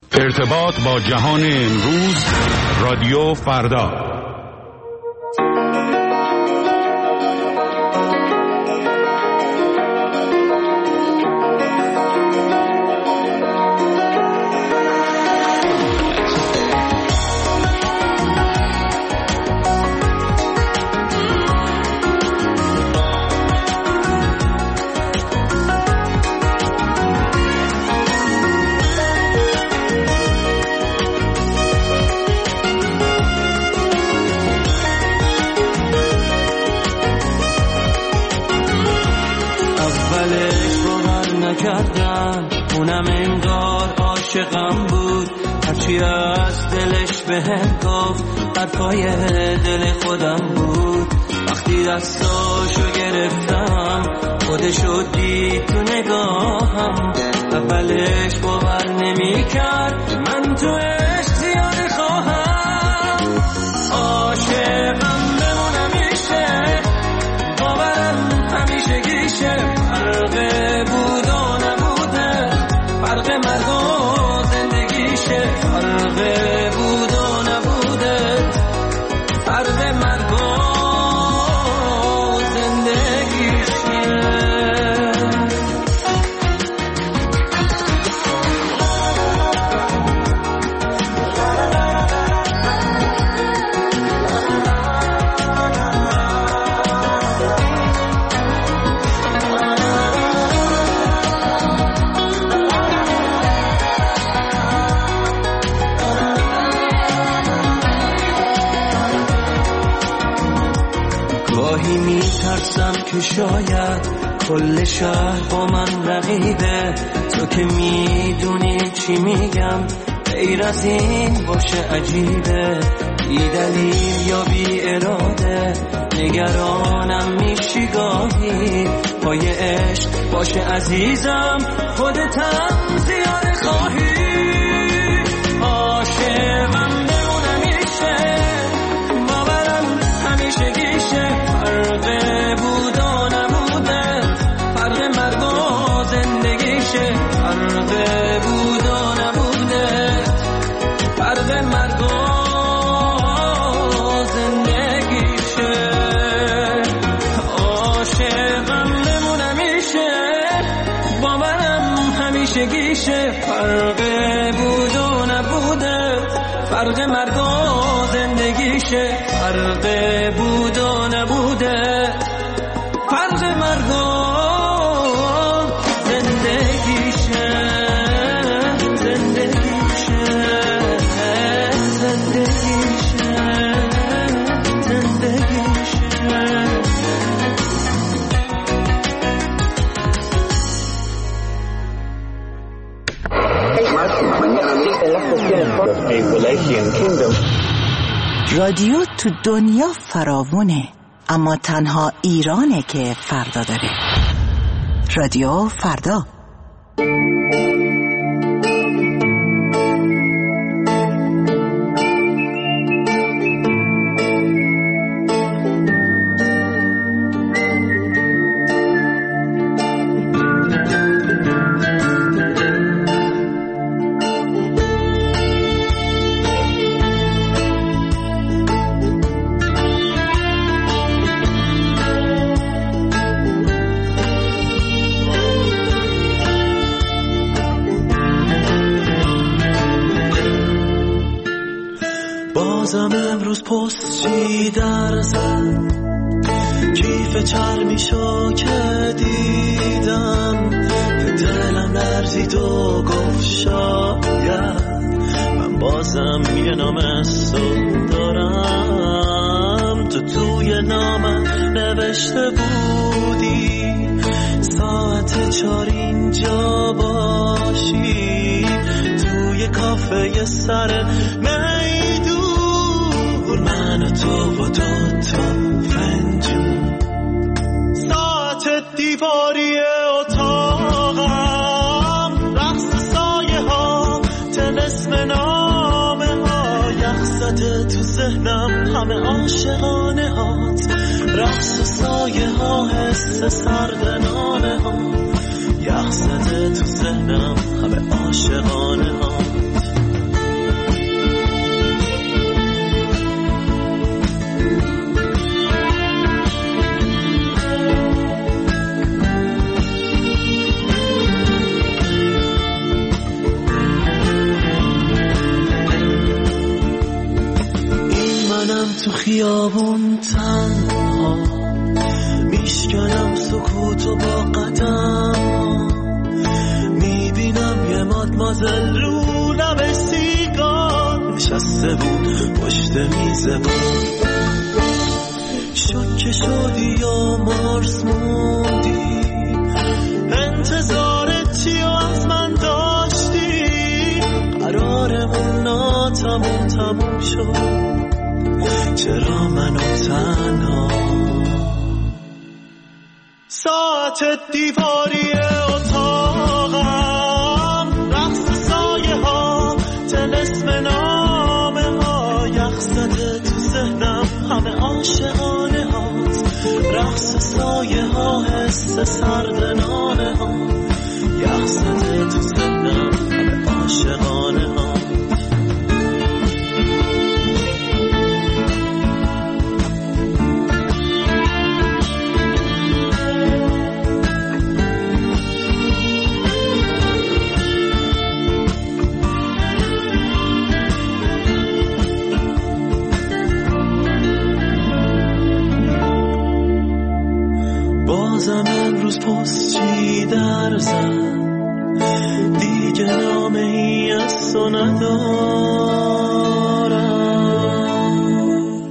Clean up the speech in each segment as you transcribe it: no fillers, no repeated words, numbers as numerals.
ارتباط با جهان امروز، رادیو فردا. اونم انگار عاشقم بود، هرچی از دلش بهم گفت حرفای دل خودم بود. وقتی دستاشو گرفتم خودشو دید تو نگاهم، اولش باور نمی کرد من تو عشق زیاده خواهم. عاشقم بمونم میشه، باورم همیشه گیشه، فرقه بود و نبوده، فرق مرگ و زندگیشه، فرق بود و نبوده، فرق مرگ و زندگیشه. گاهی میترسم که شاید کل شهر با من رقیبه، تو که میدونی چی میگم غیر از این باشه عجیبه، بی دلیل یا بی اراده نگرانم میشی گاهی، پای عشق باشه عزیزم خودتم زیاده خواهی. عاشقم بمونم میشه، باورم همیشه گیشه، فرق بود و نبوده، فرق مرگ و زندگیشه، فرق بود و نبوده، فرق مرگ و زندگیشه. عاشقم بمونم میشه، باورم همیشه گیشه، فرق بود و نبوده، فرق مرگ و زندگیشه، فرق بود و نبوده، فرق مرگ و زندگیشه، زندگیشه، زندگیشه، زندگیشه. رادیو تو دنیا فراوونه، اما تنها ایرانه که فردا داره. رادیو فردا. بازم امروز پست چی در زد، کیف چرمیشو که دیدم، دلم لرزید و گفت شاید من بازم یه نامه‌سون دارم. تو توی نامم نوشته بودی ساعت 4 اینجا باشی، توی کافه سر میدون، من و تو و دوتا فنجون، ساعت دیواری اتاقم، رقص سایه ها، طلسم نامه ها، یخ زده تو ذهنم همه عاشقانه هات، رقص سایه ها، حس سرد نامه ها، یخ زده تو ذهنم همه عاشقانه هات. خیابون تنها میشکنم سکوتو با قدم، میبینم یه مادمازل رو لب سیگار نشسته بود پشت میز بود. شوکه شدی یا مارس موندی، انتظار چی از من داشتی؟ قرارمون تموم شد، چرا منو تنها؟ ساعت دیواری اتاقم، رقص سایه ها، طلسم نامه ها، یخ زده تو ذهنم همه عاشقانه هات، رقص سایه ها، حس سرد نامه ها، یخ زده تو ذهنم همه عاشقانه ها. بازم امروز پستچی در زد، دیگه نامه ای از تو ندارم.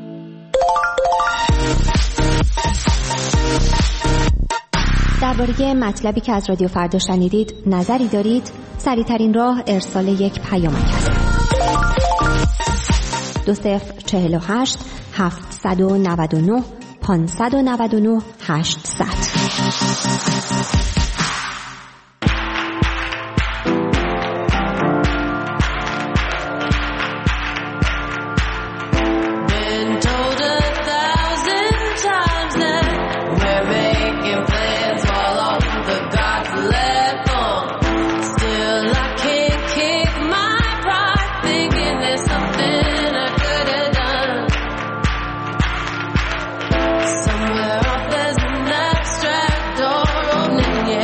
درباره مطلبی که از رادیو فردا شنیدید نظری دارید؟ سریع‌ترین راه ارسال یک پیامک است. 2048 799 599 800. Somewhere off there's an abstract door opening, yeah.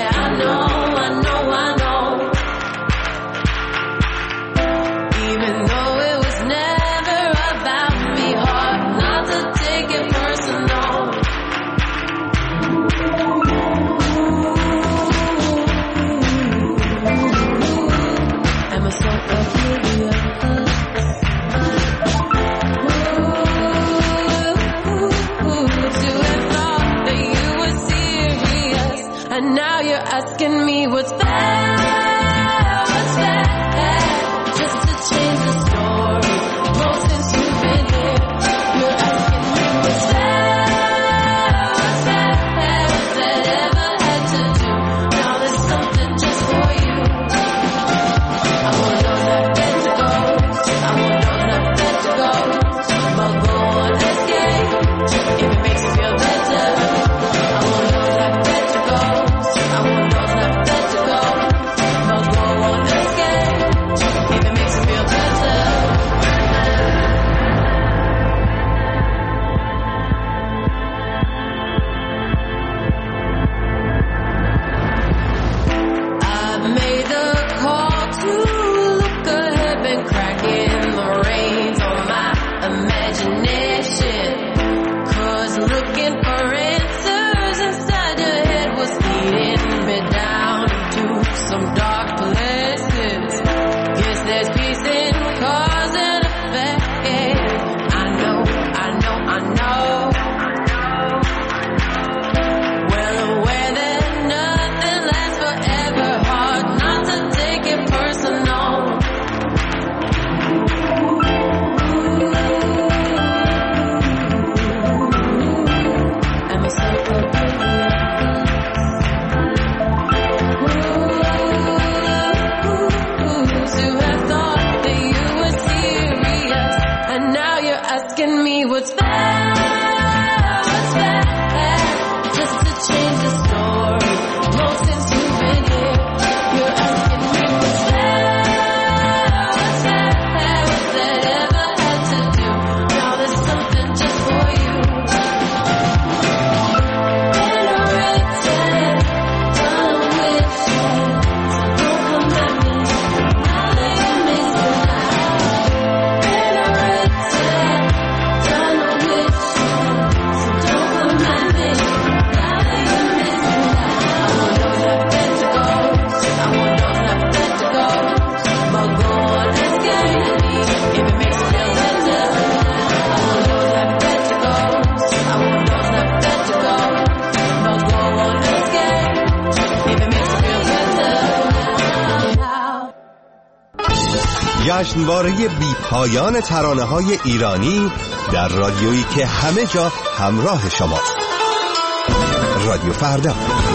جشنواره بی پایان ترانه‌های ایرانی در رادیویی که همه جا همراه شماست. رادیو فردا.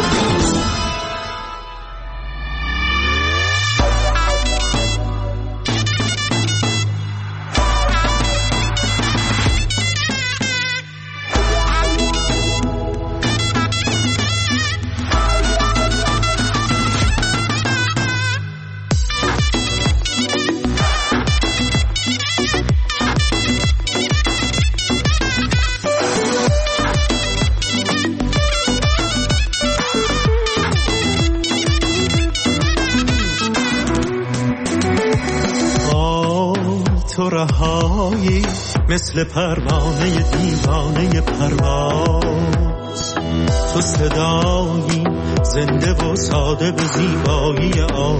تو رهایی مثل پروانه دیوانه پرواز، تو صدایی زنده و ساده به زیبایی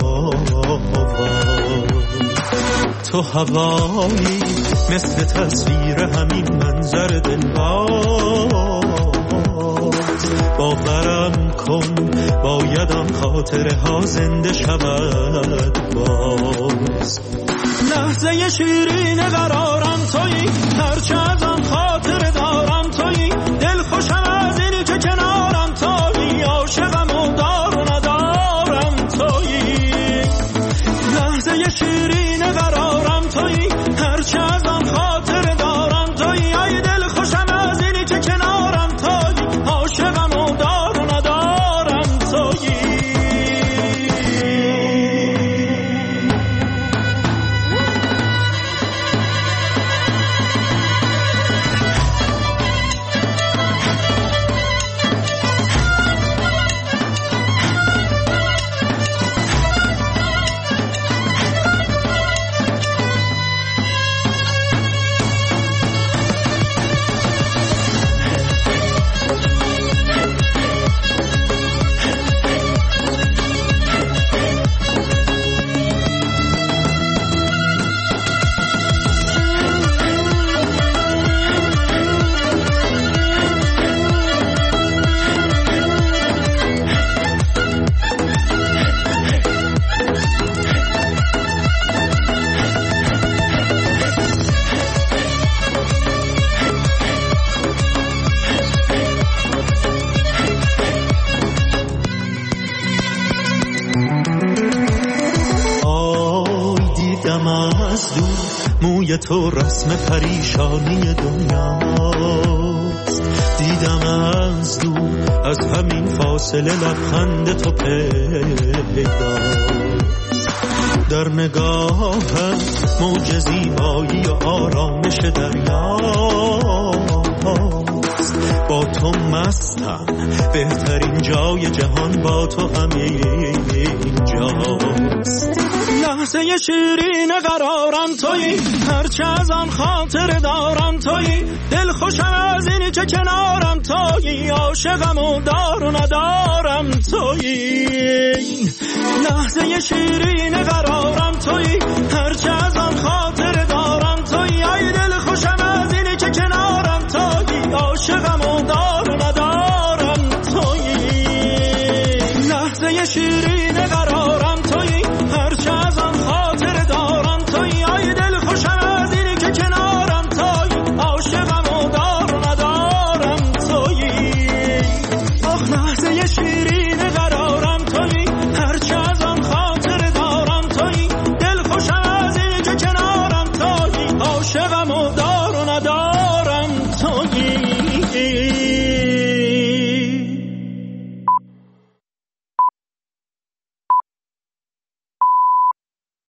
آواز، تو هوایی مثل تصویر همین منظر دلباز. باورم کن باید آن خاطره ها زنده شود باز. لحظه شیرین قرارم تویی، هرچه از آن خاطر دارم تویی، دل خوشم از اینی که کنارم تویی، عاشقم و دار و ندارم تویی. لحظه شیرین قرارم تویی، هرچه از آن خاطر دارم تویی، ای دل خوشم از اینی که کنارم تویی، عاشقم و دار و ندارم تویی. موی تو رسم پریشانی دنیاست، دیدم از دور از همین فاصله لبخند تو پیداست. در نگاهم موج زیبایی و آرامش دریاست. با تو مستم، بهترین جای جهان با تو همین جاست. لحظه شیرین قرارم تویی، هرچه از آن خاطر دارم تویی، دل خوشم از اینی که کنارم تویی، عاشقم و دار و ندارم تویی. لحظه شیرین قرارم